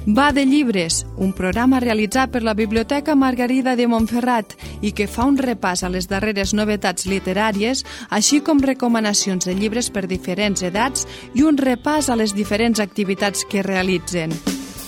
Va de llibres, un programa realitzat per la Biblioteca Margarida de Montferrat i que fa un repàs a les darreres novetats literàries, així com recomanacions de llibres per diferents edats i un repàs a les diferents activitats que realitzen.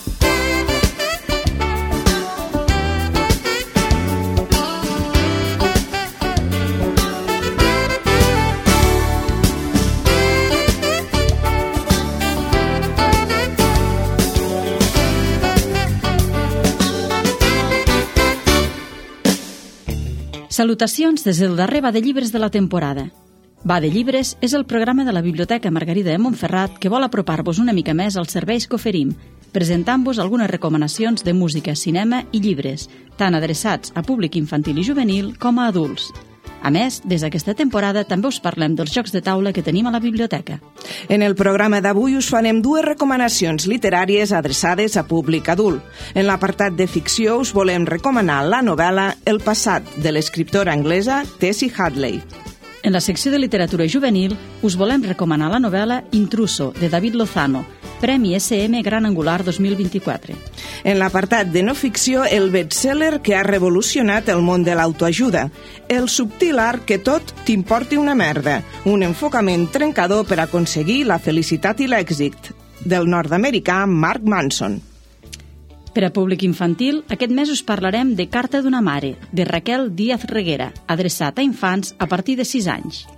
Salutacions des del darrer Va de Llibres de la temporada. Va de Llibres és el programa de la Biblioteca Margarida de Montferrat que vol apropar-vos una mica més als serveis que oferim, presentant-vos algunes recomanacions de música, cinema i llibres, tant adreçats a públic infantil i juvenil com a adults. A més, des d'aquesta temporada també us parlem dels jocs de taula que tenim a la biblioteca. En el programa d'avui us farem dues recomanacions literàries adreçades a públic adult. En l'apartat de ficció us volem recomanar la novel·la El passat, de l'escriptora anglesa Tessie Hadley. En la secció de literatura juvenil us volem recomanar la novel·la Intruso, de David Lozano, Premi SM Gran Angular 2024. En l'apartat de no ficció, el best-seller que ha revolucionat el món de l'autoajuda, El subtil art que tot t'importi una merda, un enfocament trencador per aconseguir la felicitat i l'èxit, del nord-americà Mark Manson. Per a públic infantil, aquest mes us parlarem de Carta d'una mare, de Raquel Díaz Reguera, adreçat a infants a partir de 6 anys.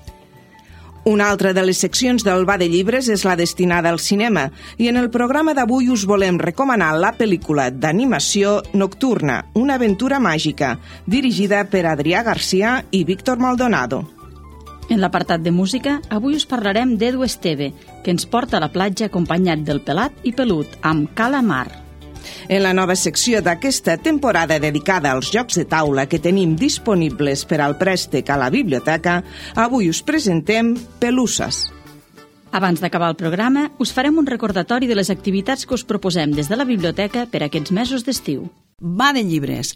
Una altra de les seccions del Va de Llibres és la destinada al cinema i en el programa d'avui us volem recomanar la pel·lícula d'animació Nocturna, una aventura màgica, dirigida per Adrià Garcia i Víctor Maldonado. En l'apartat de música, avui us parlarem d'Edu Esteve, que ens porta a la platja acompanyat del Pelat i Pelut, amb Calamar. En la nova secció d'aquesta temporada dedicada als jocs de taula que tenim disponibles per al préstec a la biblioteca, avui us presentem Pelusses. Abans d'acabar el programa, us farem un recordatori de les activitats que us proposem des de la biblioteca per a aquests mesos d'estiu. Va de Llibres.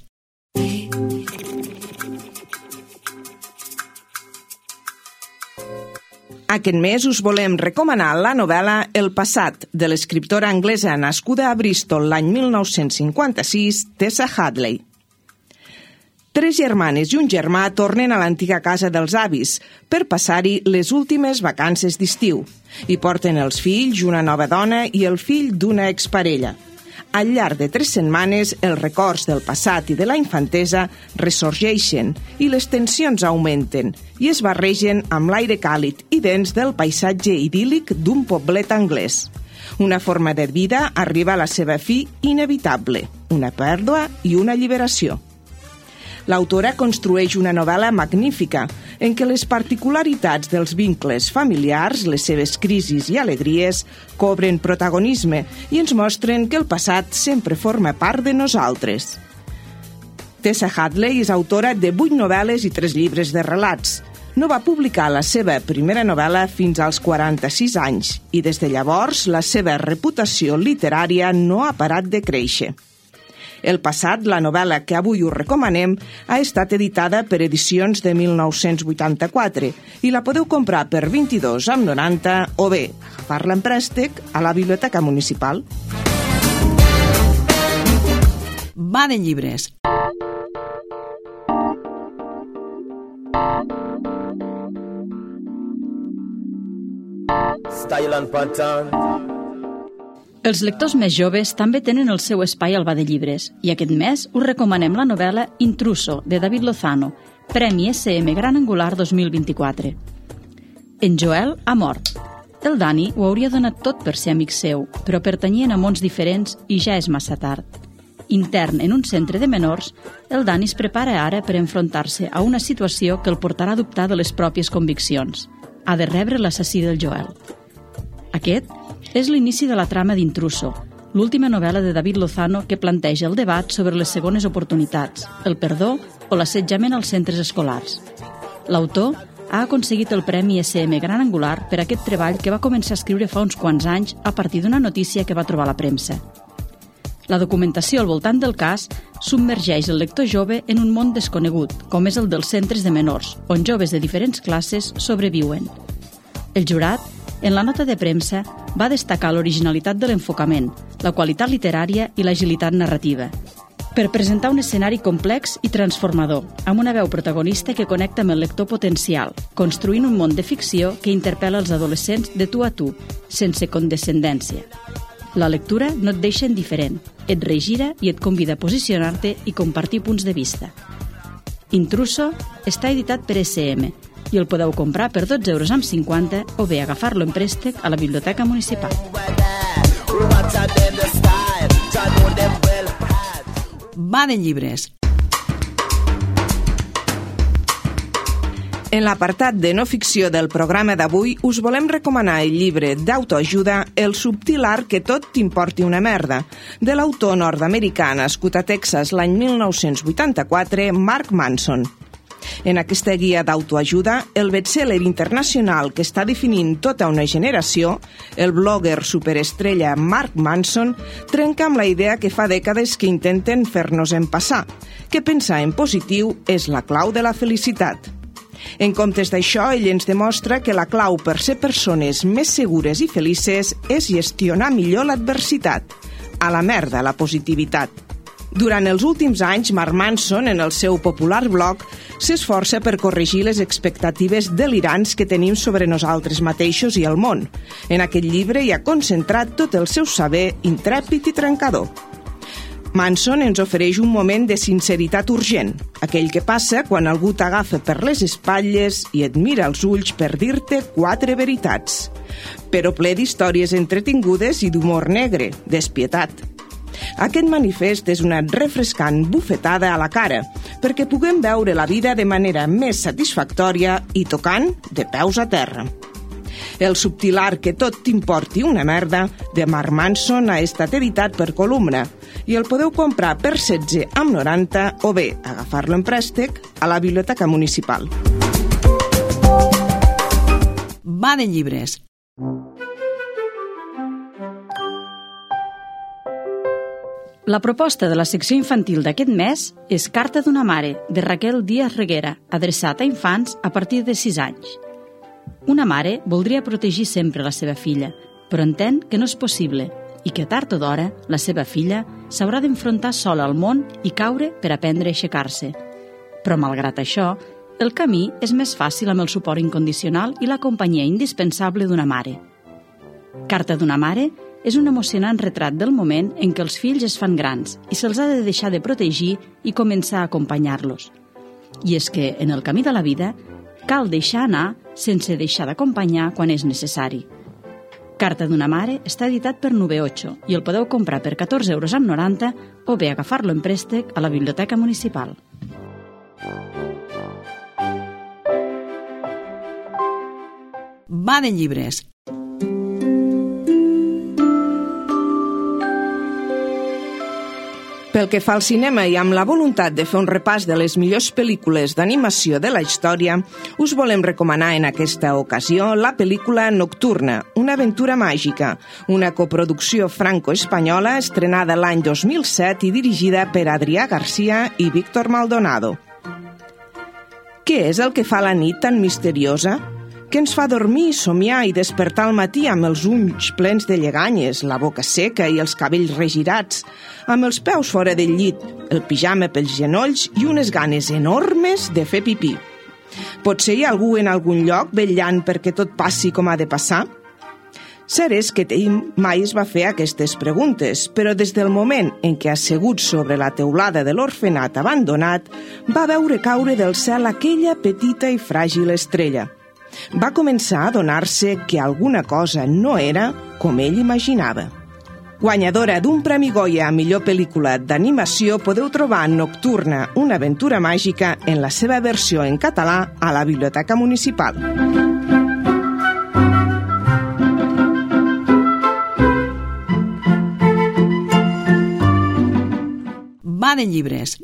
Aquest mes us volem recomanar la novel·la El passat, de l'escriptora anglesa nascuda a Bristol l'any 1956, Tessa Hadley. 3 germanes i un germà tornen a l'antiga casa dels avis per passar-hi les últimes vacances d'estiu i porten els fills, una nova dona i el fill d'una exparella. Al llarg de 3 setmanes, els records del passat i de la infantesa ressorgeixen i les tensions augmenten i es barregen amb l'aire càlid i dens del paisatge idíl·lic d'un poblet anglès. Una forma de vida arriba a la seva fi inevitable, una pèrdua i una alliberació. L'autora construeix una novel·la magnífica en què les particularitats dels vincles familiars, les seves crisis i alegries, cobren protagonisme i ens mostren que el passat sempre forma part de nosaltres. Tessa Hadley és autora de 8 novel·les i 3 llibres de relats. No va publicar la seva primera novel·la fins als 46 anys i des de llavors la seva reputació literària no ha parat de créixer. El passat, la novel·la que avui us recomanem, ha estat editada per Edicions de 1984 i la podeu comprar per 22,90 o bé agafar-la en préstec a la Biblioteca Municipal. Va de Llibres. Style and pattern. Els lectors més joves també tenen el seu espai al Va de Llibres i aquest mes us recomanem la novel·la Intruso, de David Lozano, Premi SM Gran Angular 2024. En Joel ha mort. El Dani ho hauria donat tot per ser amic seu, però pertanyien a mons diferents i ja és massa tard. Intern en un centre de menors, el Dani es prepara ara per enfrontar-se a una situació que el portarà a dubtar de les pròpies conviccions. Ha de rebre l'assassí del Joel. Aquest és l'inici de la trama d'Intruso, l'última novel·la de David Lozano que planteja el debat sobre les segones oportunitats, el perdó o l'assetjament als centres escolars. L'autor ha aconseguit el Premi SM Gran Angular per aquest treball que va començar a escriure fa uns quants anys a partir d'una notícia que va trobar a la premsa. La documentació al voltant del cas submergeix el lector jove en un món desconegut, com és el dels centres de menors, on joves de diferents classes sobreviuen. El jurat En la nota de premsa va destacar l'originalitat de l'enfocament, la qualitat literària i l'agilitat narrativa, per presentar un escenari complex i transformador, amb una veu protagonista que connecta amb el lector potencial, construint un món de ficció que interpel·la els adolescents de tu a tu, sense condescendència. La lectura no et deixa indiferent, et regira i et convida a posicionar-te i compartir punts de vista. Intruso està editat per SM i el podeu comprar per 12,50 € o bé agafar-lo en préstec a la Biblioteca Municipal. Va de llibres. En l'apartat de no ficció del programa d'avui us volem recomanar el llibre d'autoajuda El subtil art que tot t'importi una merda, de l'autor nord-americà nascut a Texas l'any 1984, Mark Manson. En aquesta guia d'autoajuda, el best-seller internacional que està definint tota una generació, el blogger superestrella Mark Manson, trenca amb la idea que fa dècades que intenten fer-nos empassar, que pensar en positiu és la clau de la felicitat. En comptes d'això, ell ens demostra que la clau per ser persones més segures i felices és gestionar millor l'adversitat. A la merda, la positivitat. Durant els últims anys, Mark Manson, en el seu popular blog, s'esforça per corregir les expectatives delirants que tenim sobre nosaltres mateixos i el món. En aquest llibre hi ha concentrat tot el seu saber intrèpid i trencador. Manson ens ofereix un moment de sinceritat urgent, aquell que passa quan algú t'agafa per les espatlles i et mira als ulls per dir-te 4 veritats, però ple d'històries entretingudes i d'humor negre, despietat. Aquest manifest és una refrescant bufetada a la cara, perquè puguem veure la vida de manera més satisfactòria i tocant de peus a terra. El subtil art que tot t'importi una merda, de Mark Manson, ha estat editat per Columna i el podeu comprar per 16,90 o bé agafar-lo en préstec a la Biblioteca Municipal. Va de llibres. La proposta de la secció infantil d'aquest mes és Carta d'una mare, de Raquel Díaz Reguera, adreçat a infants a partir de 6 anys. Una mare voldria protegir sempre la seva filla, però entén que no és possible i que tard o d'hora la seva filla s'haurà d'enfrontar sola al món i caure per aprendre a aixecar-se. Però, malgrat això, el camí és més fàcil amb el suport incondicional i la companyia indispensable d'una mare. Carta d'una mare és un emocionant retrat del moment en què els fills es fan grans i se'ls ha de deixar de protegir i començar a acompanyar-los. I és que, en el camí de la vida, cal deixar anar sense deixar d'acompanyar quan és necessari. Carta d'una mare està editat per Nube 8 i el podeu comprar per 14,90 € o bé agafar-lo en préstec a la Biblioteca Municipal. Va de llibres. Pel que fa al cinema i amb la voluntat de fer un repàs de les millors pel·lícules d'animació de la història, us volem recomanar en aquesta ocasió la pel·lícula Nocturna, una aventura màgica, una coproducció franco-espanyola estrenada l'any 2007 i dirigida per Adrià García i Víctor Maldonado. Què és el que fa la nit tan misteriosa? Què ens fa dormir, somiar i despertar al matí amb els ulls plens de lleganyes, la boca seca i els cabells regirats, amb els peus fora del llit, el pijama pels genolls i unes ganes enormes de fer pipí? Potser hi ha algú en algun lloc vetllant perquè tot passi com ha de passar? Cert és que Tim mai es va fer aquestes preguntes, però des del moment en què, assegut sobre la teulada de l'orfenat abandonat, va veure caure del cel aquella petita i fràgil estrella. Va començar a adonar-se que alguna cosa no era com ell imaginava. Guanyadora d'un Premi Goya a millor pel·lícula d'animació, podeu trobar Nocturna, una aventura màgica, en la seva versió en català a la Biblioteca Municipal. Va de llibres.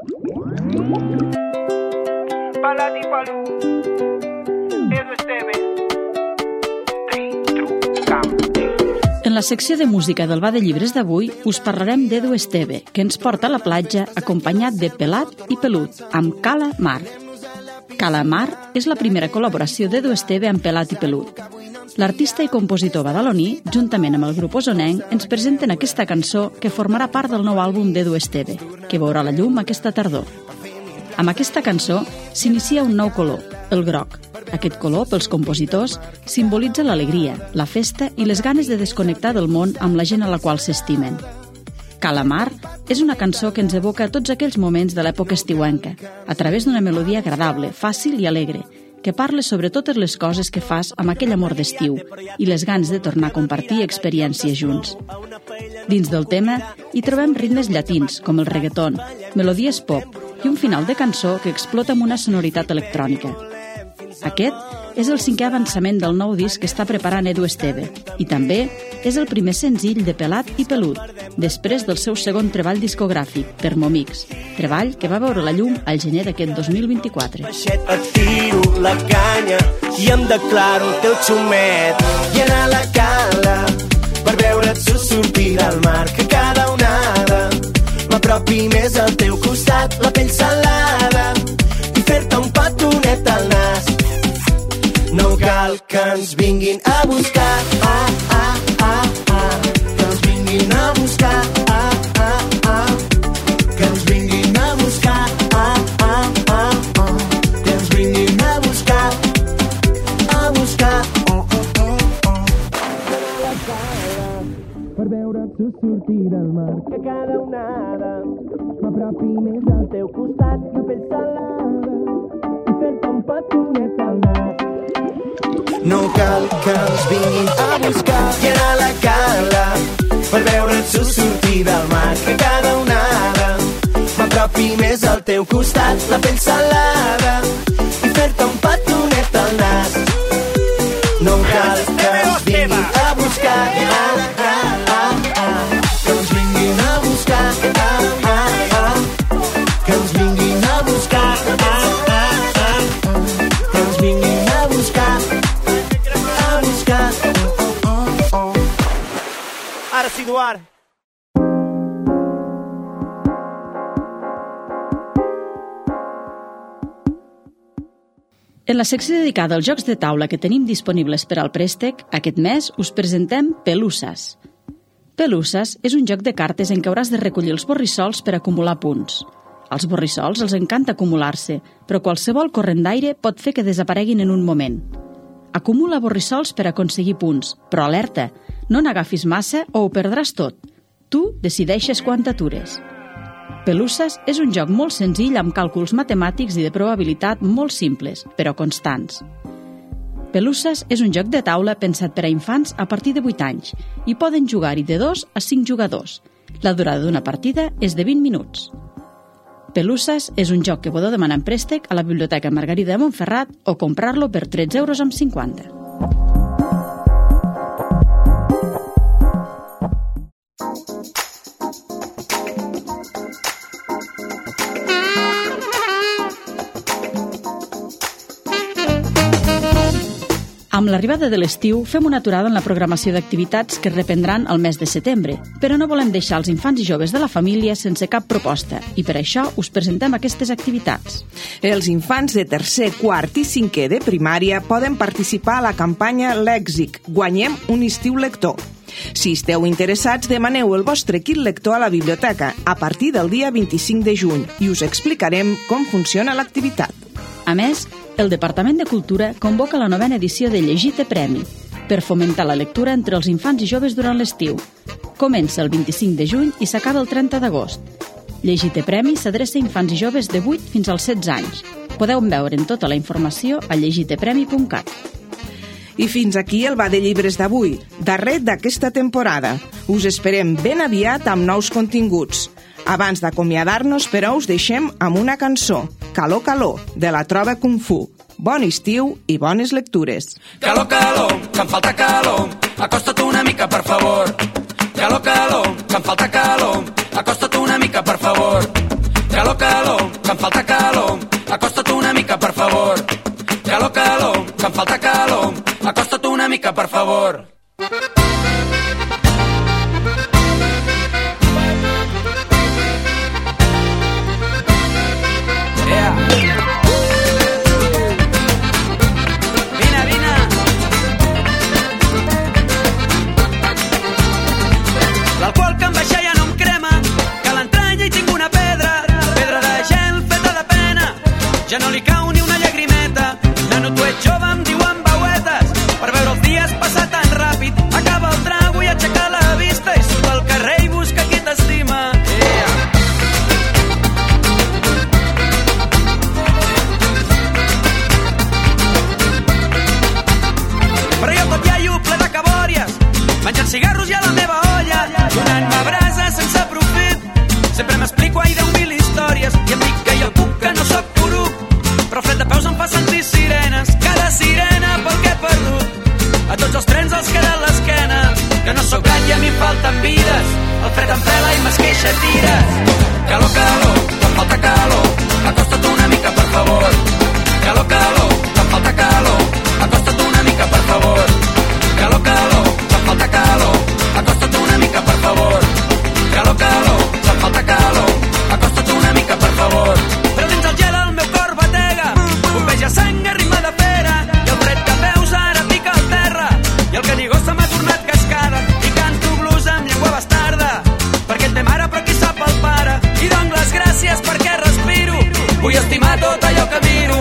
En la secció de música del Va de Llibres d'avui us parlarem d'Edu Esteve, que ens porta a la platja acompanyat de Pelat i Pelut, amb Cala Mar. Cala Mar és la primera col·laboració d'Edu Esteve amb Pelat i Pelut. l'artista i compositor badaloní, juntament amb el grup osonenc, ens presenten aquesta cançó que formarà part del nou àlbum d'Edu Esteve, que veurà la llum aquesta tardor. Amb aquesta cançó s'inicia un nou color, el groc. Aquest color, pels compositors, simbolitza l'alegria, la festa i les ganes de desconnectar del món amb la gent a la qual s'estimen. Calamar és una cançó que ens evoca tots aquells moments de l'època estiuenca, a través d'una melodia agradable, fàcil i alegre, que parla sobre totes les coses que fas amb aquell amor d'estiu i les ganes de tornar a compartir experiències junts. Dins del tema hi trobem ritmes llatins, com el reggaeton, melodies pop i un final de cançó que explota amb una sonoritat electrònica. Aquest és el 5è avançament del nou disc que està preparant Edu Esteve i també és el primer senzill de Pelat i Pelut, després del seu segon treball discogràfic, Thermomix, treball que va veure la llum al gener d'aquest 2024. Et tiro la canya i em declaro el teu xumet i anar a la cala per veure't sortir del mar, que cada onada m'apropi més al teu costat, la pell salada i fer-te un petonet al nas. No cal que ens vinguin a buscar, que ens vinguin a buscar, que ens vinguin a buscar, que ens vinguin a buscar, per veure't sortir del mar, que cada onada m'apropi més al teu costat, la pell salada i fer-te un petonet al nas. No cal que ens vinguin a buscar i anar a la cala per veure't sortir del mar, que cada onada m'apropi més al teu costat, la pell salada i fer-te un petonet al nas. No cal que ens vinguin a buscar i anar a la cala, que ens vinguin a buscar, que ens vinguin a buscar, que ens vinguin a buscar. Ara sí, Eduard. En la secció dedicada als jocs de taula que tenim disponibles per al préstec, aquest mes us presentem Pelusas. Pelusas és un joc de cartes en què hauràs de recollir els borrissols per acumular punts. Als borrissols els encanta acumular-se, però qualsevol corrent d'aire pot fer que desapareguin en un moment. Acumula borrissols per aconseguir punts, però alerta, no n'agafis massa o ho perdràs tot. Tu decideixes quan t'atures. Pelusas és un joc molt senzill amb càlculs matemàtics i de probabilitat molt simples, però constants. Pelusas és un joc de taula pensat per a infants a partir de 8 anys i poden jugar-hi de 2 a 5 jugadors. La durada d'una partida és de 20 minuts. Pelusas és un joc que podeu demanar en préstec a la Biblioteca Margarida de Montferrat o comprar-lo per 13,50 €. Amb l'arribada de l'estiu, fem una aturada en la programació d'activitats que es reprendran al mes de setembre, però no volem deixar els infants i joves de la família sense cap proposta i per això us presentem aquestes activitats. Els infants de tercer, quart i cinquè de primària poden participar a la campanya Lèxic Guanyem un estiu lector. Si esteu interessats, demaneu el vostre kit lector a la biblioteca a partir del dia 25 de juny i us explicarem com funciona l'activitat. A més, el Departament de Cultura convoca la 9ª edició de Llegite Premi per fomentar la lectura entre els infants i joves durant l'estiu. Comença el 25 de juny i s'acaba el 30 d'agost. Llegite Premi s'adreça a infants i joves de 8 fins als 16 anys. Podeu veure'n tota la informació a llegitepremi.cat. I fins aquí el Va de Llibres d'avui, darrer d'aquesta temporada. Us esperem ben aviat amb nous continguts. Abans d'acomiadar-nos, però, us deixem amb una cançó, Calor, calor, de la Trova Kung Fu. Bon estiu i bones lectures. Calor, calor, que em falta calor, acosta't una mica, per favor. Calor, calor, que em falta calor, acosta't una mica, per favor. Calor, calor, que em falta calor, acosta't una mica, per favor. Calor, calor, que em falta calor, acosta't una mica, per favor. cigarros i a la meva olla, donant-me brasa sense profit. Sempre m'explico ai 10.000 històries i em dic que jo puc, que no sóc poruc, però fred de peus em fa sentir sirenes, cada sirena pel que he perdut. A tots els trens els queda l'esquena, que no sóc gat i a mi em falten vides, el fred em pela i m'esqueixa tires. Calor, calor, que em falta calor, acosta't una mica per favor. Calor, calor, que em falta calor, acosta't una mica per favor. Calor, calor, que em falta calor, acosta't una mica per favor. Calor, calor, que em falta calor, acosta't una mica per favor. Però dins el gel el meu cor batega, bombeja sang a ritme de pera, i el fred que veus ara pica al terra, i el canigosa m'ha tornat cascada, i canto blues amb llengua bastarda, perquè té mare però qui sap el pare, i dono les gràcies perquè respiro, vull estimar tot allò que miro.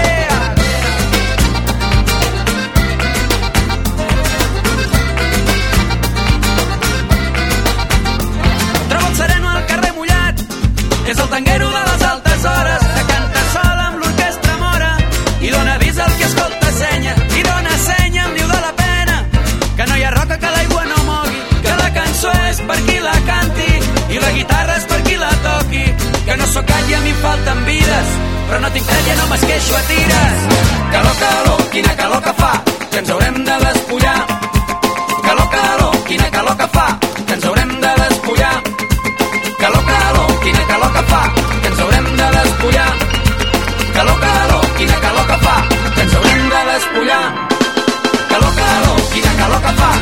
Trobo el sereno al carrer mullat, és el tanguero de les altes hores, que canta sol amb l'orquestra mora, i dona avís al que escolta senya, i dona senya em diu de la pena, que no hi ha roca que l'aigua no mogui, que la cançó és per qui la canti, i la guitarra és per qui la toqui, que no sóc gat i a mi em falten vides, però no tinc fred i no m'esqueixo a tires. Calor, calor, quina calor que fa, que ens haurem de despullar. Calor, calor, quina calor que fa, que ens haurem de despullar. Calor, calor, quina calor que fa, que ens haurem de despullar. Calor, calor, quina calor que fa, que ens haurem de despullar. Calor, calor, quina calor que fa.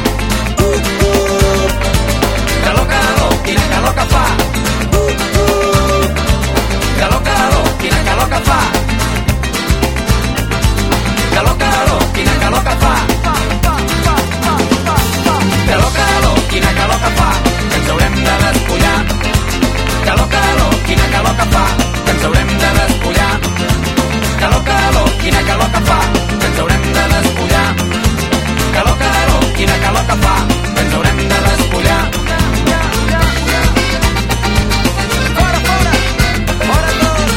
Calor, calor, quina calor que fa. Calor, calor, quina calor que fa. Calor, calor, quina calor que fa. Calor, calor, quina calor que fa, que ens haurem de despullar. Calor, calor, quina calor que fa, que ens haurem de despullar. Calor, calor, quina calor que fa, que ens haurem de despullar. Calor, calor, quina calor que fa, que ens haurem de despullar. Fora, fora, fora tot.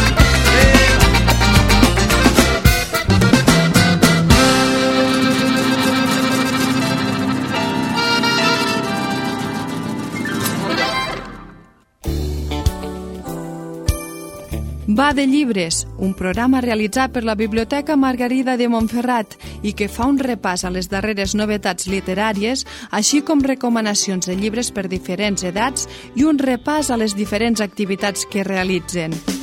Va de llibres, un programa realitzat per la Biblioteca Margarida de Montferrat i que fa un repàs a les darreres novetats literàries, així com recomanacions de llibres per diferents edats i un repàs a les diferents activitats que realitzen.